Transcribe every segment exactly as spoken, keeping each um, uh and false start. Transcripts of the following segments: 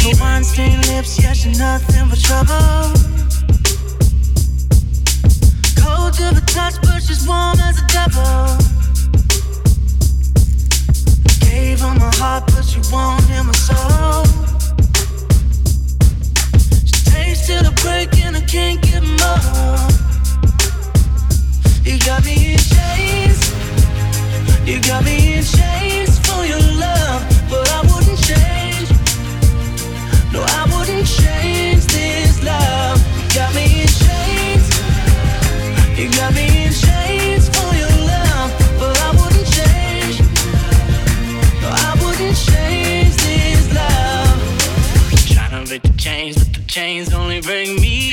Her wine-stained lips, yeah, she's nothing but trouble. Cold to the touch, but she's warm as a devil. Gave her my heart, but she won't hear my soul. She takes till the break and I can't get more. You got me in chains. You got me in chains for your love, but I wouldn't change. No, I wouldn't change this love. You got me in chains. You got me in chains for your love, but I wouldn't change. No, I wouldn't change this love. Trying to break the chains, but the chains only break me.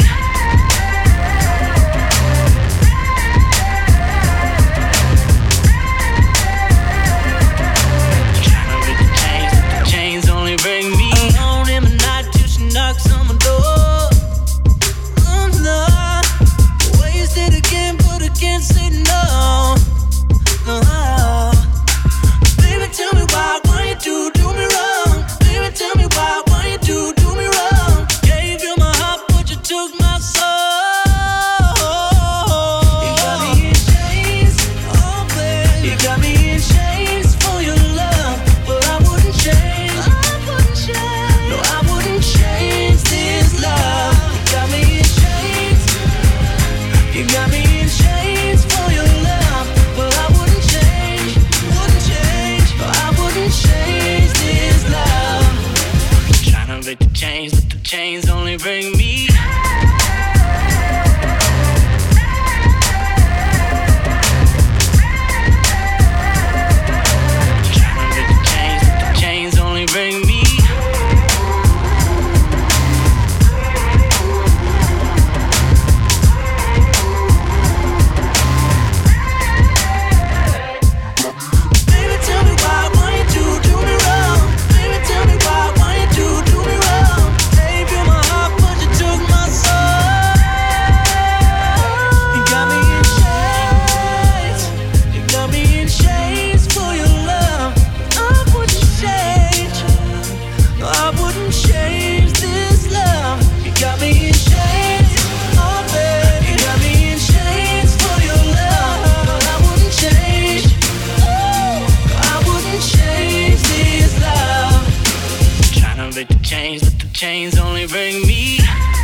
Bring me alone in the night till she knocks on my door. Oh no, wasted again, but I can't say no. No, baby, tell me why, why you do do me wrong? Baby, tell me why, why you do do me wrong? Gave you my heart, but you took my soul. You got me in chains, oh baby. You got me in chains for your love, but I wouldn't change. No, I wouldn't change this love. You got me in chains. You got me in chains for your love, but I wouldn't change. Wouldn't change. No, I wouldn't change this love. Trying to break the chains, but the chains only bring me. Trying to break the chains, but the chains only bring me. Chains, but the chains only bring me.